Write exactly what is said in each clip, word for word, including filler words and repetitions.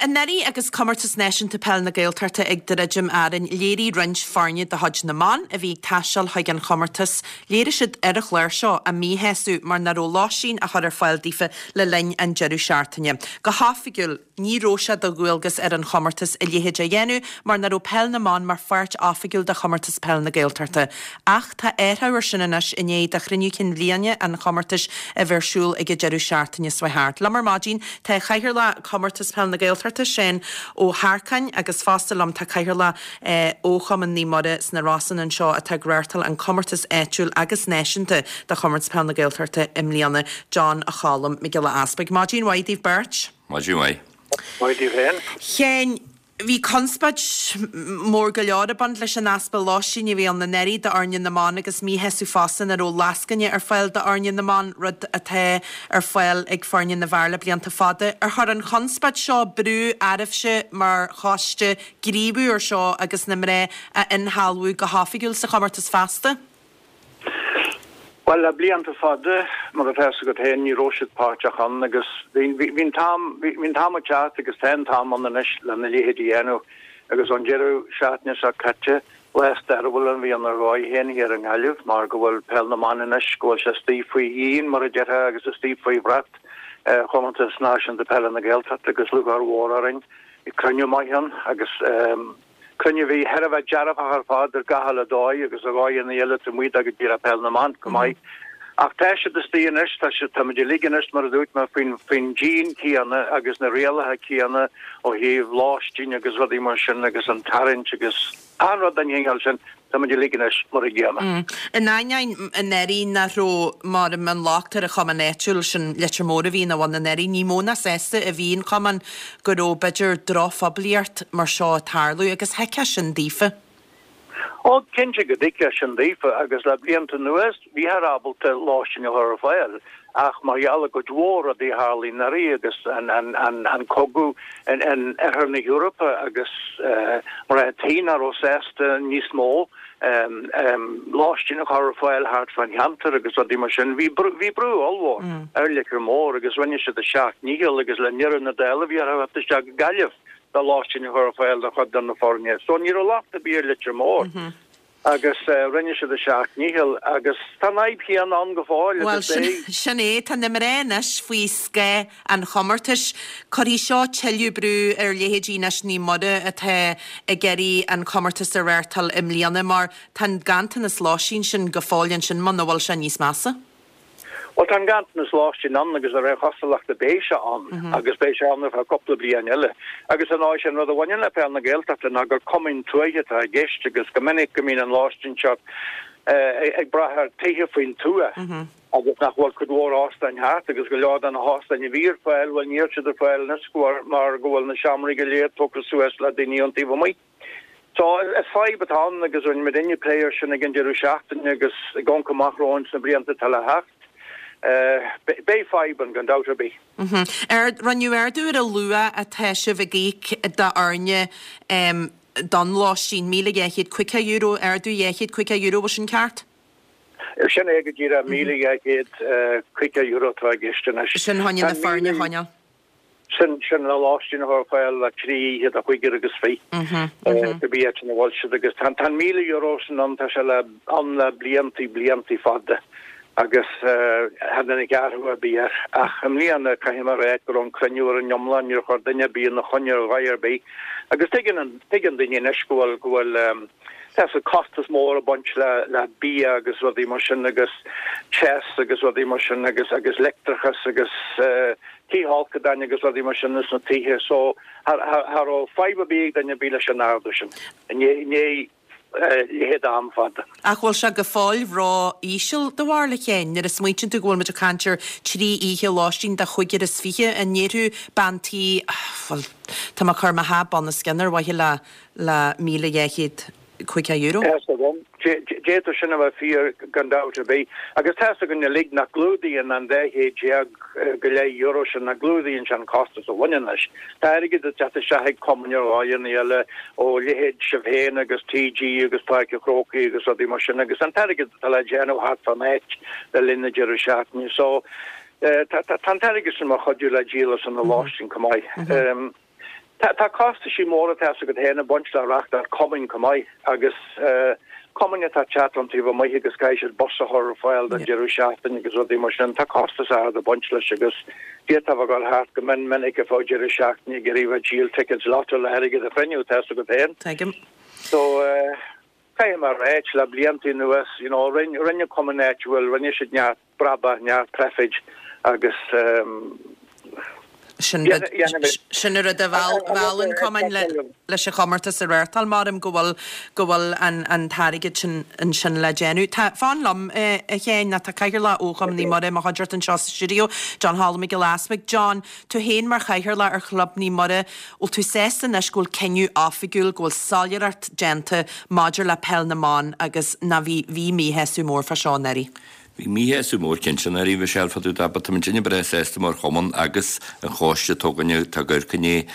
neri agus Commertas Náisiúnta Peall na Gaeltachta ag de rejim arin léirí rint farne de Hodge na Man a bhí taisial chuig an Commertas léiri siad ar a chléir seo a mí heasú mar na ró láisín a chur ar fáil dífa le lein an jeú seaartaine. Go háfigiúil ní róise do ghfuilgus ar an Commertas i léhéid a dhéanú mar na ró Peall na Man mar fairt áfigiúil de Commertas Peall na Gaeltachta. Ach tá éthhair sinnanas in éad a chrinniú cin líane an Commertas a bhersúil ag jeú seaartaine swaithart. Lamar Mágin tá chaithir le Commertas Peall na Gaeltachta sin ó Harcain agus fástal am tá chaithir le ó chaman ní mode sna rásan an seo a tá gréirtal an Commertas éitiúil agus náisiúnta de Commertas Peall na Gaeltachta im líana John a chalam Miguel Aspig. Mágin Waidíh Birch. Mágin Waidíh. Waidíh hen. Chéin Bhí conspad mór go leoraband leis an aspa láisín i bhí an na neirí de Arne na Man agus mí heasú fasan ar ó lascanne ar fáil de Arne na Man rud a the ar fáil ag farne na bharla blianta fada. Ar chur an conspad seo brú airifse mar cháiste gríbú ar seo agus na mré a inhalú go háfigiúil sa Commertas fasta? Well, a blianta fada, mar a fesa go hen ní róisiid páteachan agus hín tam hín tam a chat agus ten tam an na le na léhéad dhéanú agus an jeú seaatne a catte les arbhfuil an bhí an roi hen hier an galh mar go bhfuil Peall na Man inis go se Steve faoi hín mar a dethe agus a Steve faoi brat Commertas Náisiúnta Peall na Gaeltachta agus lugar hóraring i crunne maihan agus Cynne bhí herh jaraf a fád ar gahal a dói agus a gáin na eile a muid agus dír a Peall na Man go mai. Ach tá se de stíanis tá se tamide liganis mar dút mar fin fin Jean cíanna agus na réalathe cíanna ó híh láistín agus rudí mar sin agus an tarint agus anrad an dhéingal sin tamide liganis mar a ggéanna. In nain an neirí na ró mar an láachtar a chaman éitiúil sin letar mór a bhí na bhain na neirí ní móna sésta a bhíon chaman go ró beidir drofabliart mar seo tarlú agus heice sin dífa. O cinse go ddice sin dífa agus le blianta nuas bhí harabbalta láisina ar fáil ach marall go dmhór a dí hálí narí agus an an an an cogu an an ar na Europa agus mar tína ó sésta níos mó um um láistina ar fáil hart fan hamtar agus a dí mar sin bhí bhí brú allhór ar lecer mór agus rinne se de seach níl agus le near na déile bhí ar te seach galh the lost in her file the chud an na fornia. So ní lot a beer litre mór. Agus rinne se de seach níhil agus tan aib hí an angefáil. Well, sinné tan na marénis faoi sce an Commertas choí seo teilú brú ar léhéadínas ní moda a the a geirí an Commertas a réirtal im líana mar tan gantan is láisín sin go fáilinn sin man bhil sin níos massa. Well, tan gantan is láistín an agus a ré chostalach de béise an agus béise an a couple blian eile. Agus an áis an rud a bhaine le Peall na Gaeltachta na gur cumin tuaige a gist agus go minic go mín an láistín seach ag brathar taithe faoin tua. agus nach bhfuil chud mhór ástein hart agus go lead an hástein i bhír fáil bhfuil níor siad ar fáil na scuar mar go bhfuil na seamraí go léir tugur suas le daoine an tíomh mai. So is fáib batán agus rin me dinne pléir sin a gin dearú seachtain agus gon comachróin sa blianta tal hacht. Bé faiban gan dautar bí. Er ranniu erdú a lua a teise vigéic da arne don láisín míle échiid cuica euro erdú échiid cuica euro was sin ceart? Er sin ag gira míle échiid cuica euro tá gistan. Sin haine na farne haine? Sin sin na láistín ar fáil a trí a chuigir agus fé. Go bí na bhil agus tan tan míle euro san an tá se le an le blianttí blianttí fadde. agus hadan i garú a bíar ach am líana caihimar réit gur an cruniúr an jomlan ar chuir daine bí na chunnear ghair bí agus tegan an tegan daine neiscúil gohfuil tas a costas mór a bunch le le bí agus rudí mar sin agus chess agus rudí mar sin agus agus lectrachas agus tíhalca daine agus rudí mar sin na títhe so har ó faiba bí daine bí leis an nádu sin né héad am fada. Ach bhfuil se go fáil rá ísisiil do bhharla chéin ar a smuoin tú ghfuil me a cantir trí ihe láistín de chuigear is fiche a néirú bantí tá mar chur a hab an na scanner bhaithe le le míle échiid cuica euro. Déta sinna bh fi gandáta bé agus te gon na lig na glúdaíon an déhéad go le euro sin na glúdaíonn sin costas a bhaine leis. Tá aige de te se ag comúar áon eile ó lehéad sibhéin agus T G agus páice crocaí agus a dí mar sin agus an teige le déanú hat fan éit le linna dearú seaachní so tan teige sin mar chodú le dílas an na láistín cumáid. Tá costa sí móra te go héna bunchlarach ar coming komai agus coming tá chatlantíh mai agus cai sé bossa hor fáil an Jerusalem agus rudí mar sin tá costa a a bunchla agus dé a gal hart go men men ik fá Jerusalem geríh díl tickets lot le herige a frenju te go hen. So Kai mar réit le blianttí nuas, you know, rin rinne communétuel rinne si neart braba neart treffig agus um, sin a bhil cumin leis se chomarta sa réirtal marm gohfuil gohfuil an thairigid an sin le déanú. Tá fáin lom a chéin na tá caiir le ócham ní mar a haidirt an seo studio John Hallmy go lásmig. John, tú héin mar chaithir le ar chlub ní mar ó tú sésta na scúil ceniu áfigúil ghfuil sáileart genta maidir le pell na mán agus na bhí bhí mí heú mór fa seánairí. Vi mi hesú mór kinsin a rífi selfa tú da, bat minne bre sésta mór choman agus an choiste tóganne tá gurcanné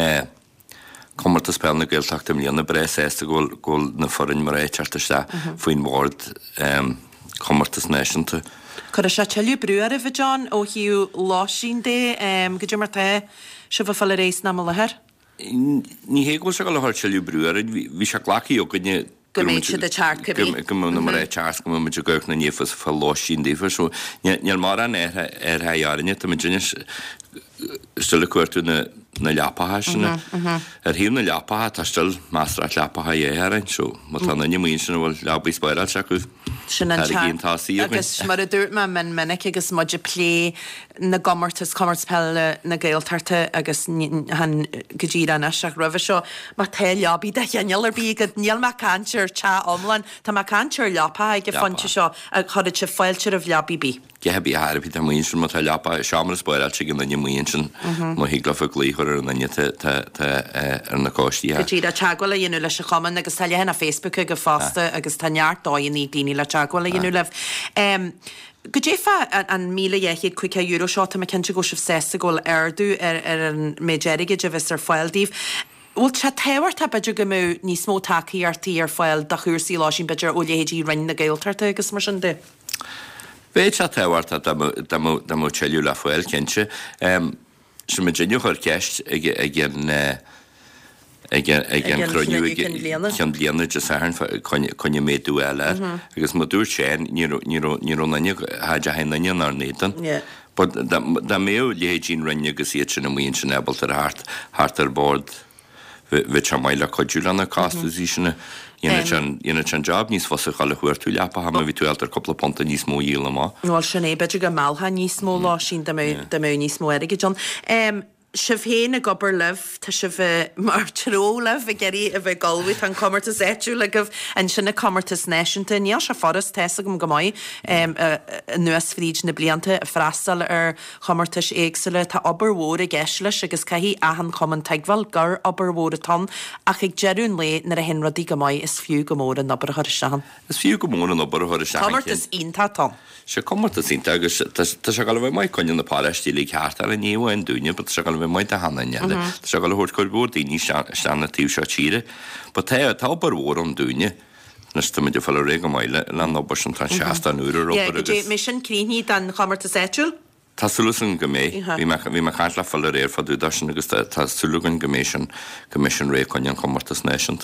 commarta spelna gailtachta mlíanana bre sésta ggóil na forin mar éitarta se faoin mór commartas náisianta. Cur a se teú breúar a bheit John ó hiú láisín dé go dtí mar te se bh fall rééis na lethir? Ní hé go se go lethir teú breúar, hí se ghlaí ó gonne Goméid de charca bhí. Gomúna mar é teas go muid goch na nífas fá láisín dífa, so neal mar an ar ha jaarine, tá mid still cuairtú na leapatha sinna. Ar híom na leapatha tá still mástra leapatha éhéarain, so má tá na nímíon sinna bhfuil leabí spáiráil se go sin an agus mar a dúirt me man minic agus muide plé na gomartas commartspelle na gailtarta agus han godí an seach roih seo má té leabí de cheanar bí go níl me cantir te omlan Tá má cantir leapa ag go fanti seo a chuid se foiilte a bhleabí bí. Gehebí Harbí a muon sin má tá leapa seaamar spáiráil sin na nímíon sin má híglafa glíchar ar na ar na cóistí. Gotí a teagháil a dhéanú leis a chaman agus tal hena Facebook go fásta agus táneart dáin í daoine le teagháil a dhéanú leh. Go défa an míle dhéchiad cuiice euro seo a cinnte go sih sésta ggóil airdú ar an méidirige de bheits ar fáildíh. Bhil se tehairt a beidir go mú ní smó takeíartaí ar fáil da chuúsaí láisín beidir ó léhéadí rin na gailtarta agus mar sin de. Béid se tehairt a mó teú le fáil cinnte. Se me dénne chuir ceist ag an chroniú cean blianana de san chunne méadú eile, agus má dúr sé ní nanne haide ha nanne nar nétan. Da méo léhédín rinne agus iad sin na míon sin ebal ar hart ar bord bheit se maiile coidúlanna cástaí sinna Iana an job níos fosa chaile chuir tú leapa ha ví tú altar coppla ponta níos mó díla má. Nóil sin é beidir go máiltha níos mó láisín de mé níos mó aige John. Sibh héin a gobar leh tá si bheith mar trólah a geirí a bheith galhúid an commartas éú le goh an sinna commartas náisiúnta níl se forras teasa gom gomáid nuas fríd na blianta a freistal ar commartas éagsile tá obair mhór a gceisleis agus caihí ahan coman teagháil gur obair mhór atá ach ag jeún le nar a henradí gomáid is fiú go mór an obair chuir sean. Is fiú go mór an obair chuir sean. Commartas ionta tá. Se commartas ionta agus tá se gal bheith mai coine na páistí le ceart ar a níomh dúine, but se gal bheith mai a hanne. Tá se gal hort chuir bór daoine seanna tíú seo tíre, ba tá tá obair mhór an dúine nas tá idir fall ré go maiile le obair an tan seasta úr agus. Mé sin críní den commartas éúil? Tásúlasan go mé, bhí me chaint le fall réir fadú dasin agus tásúlagan goméisian gomission ré chuinean commartas náisiúnta.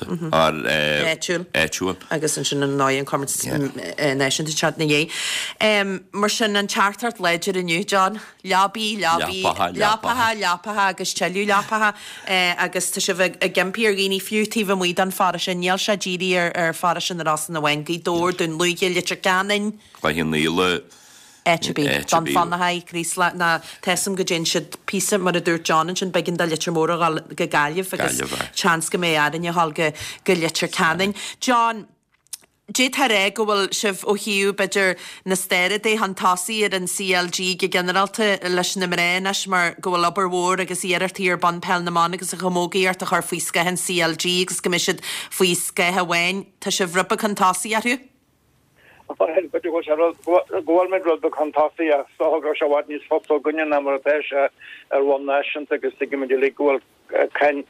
Éúil. Éúil. Agus an sin an náon commartas náisiúnta chat na dhé. Mar sin an chartart leidir aniu, John, leabí, leabí, leapatha, leapatha agus teú leapatha agus tá si bheith a gimpí ar gíní fiútíh muid an fara sin níl se ddíí ar fara sin arás na bhaingaí dóir dún luige litir ganin. Chhaithíon níle Etchebí, John Fanahay, Crísla, na tesam go djin siad písa mar a dúr John sin begin da litir mór go gailh agus chans go mé adan i hall go litir canin. John, Dé tar ré go bhfuil sibh ó hiú beidir na stéire é hantásaí ar an C L G go generalta leis na mréis mar go bhfuil obair mhór agus iarartaí ar ban pell na man agus a chomógaíart a chuir faoisce an C L G agus go miisiid faoisce hahain tá sibh rubba cantásaí arú? Goil me rud bekantáí a sogur se wat níos fo gunne na mar ar one nation agus si me le goil ken go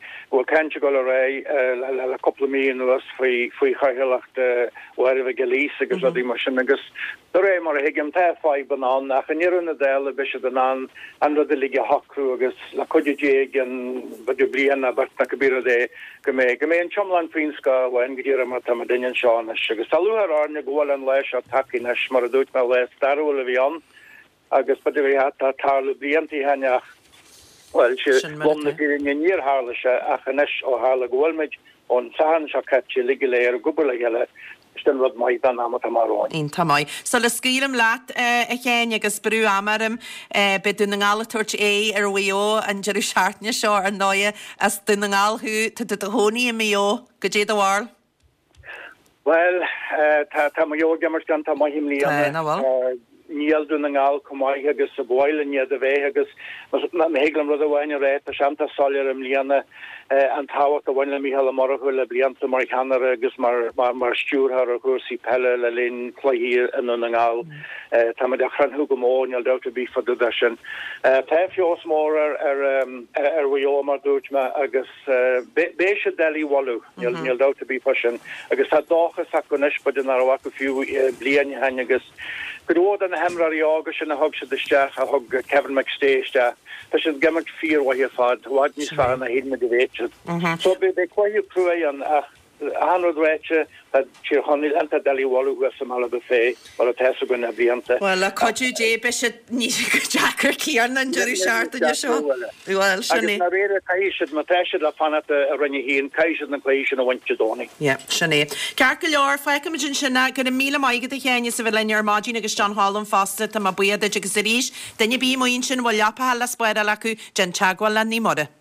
kense go ré le couple míon was faoi faoi chahilacht war a gelís agus a dí mar sin agus do ré mar a hiigem te fáid banán a channíarna déile be se den an an de lige hakrú agus le codidé an bud blianana bat na gobíra dé go mé go mé an chomland Frinska wein gedíra mar tam dain seán agus talúhar arne gohil an leis a takeines mar a dút me le starhfuil a bhí an agus bud bhí hat a tarlu blianttí heneach well lomna níor hála se a chanis ó hála gohfuilmeid ón san se catse ligiléir gobal heile stem rud mai dan am marráin. Ín tamai. So le scílam leat a chéin agus brú amarim be duna ngálatúirt é ar bhío an jeú seaartne seo ar náide as duna ngálthú tá a hóní i mío go dé bhil? Well, tá ma jo gemmer gan tá mai him líana. Níl dún ngáil cumáithe agus sa bhile níiad a bheith agus héaglam rud a bhhaine réit a seanta solir am líana an táhacht a bhhaine míhall mar chuil le blianta mar cheanar agus mar mar stúrthar a chusaí pelle le linn chluí an ngáil tá de chranthú go mór níl deuta bí fa duda sin. Tá fios mór ar ar bhío mar dúirt me agus bé se delí walú níl deuta bí fa sin agus tá dáchas a go neispa den ar bhacha fiú blian haine agus Goód an hemraí agus sin a hog se deisteach a hog Kevin McStéiste, Tá sin gemmer fír wa hi fad, waid nís fa a hé me de véit. So be be kwaju crué an ach hanréitse dat tír honil enta delí wallú sem all be fé, war a te gon a blianta. Well a coú dé be se ní Jackar cían an Jerry Shart a seo. Well sinné. Na ré caiisiid ma teisiid a fanna a rinne hín caiisiid na cléisiid a wintse dónig. Ja, sinné. Cear go leor feicim sin sinna gur míle maigad a chéine sa bhfuil lear mágin agus John Hall an fasta tá buad agus ríis, danne bí moin sin bhil leapa le spéire lecu gen teagháil le ní mode.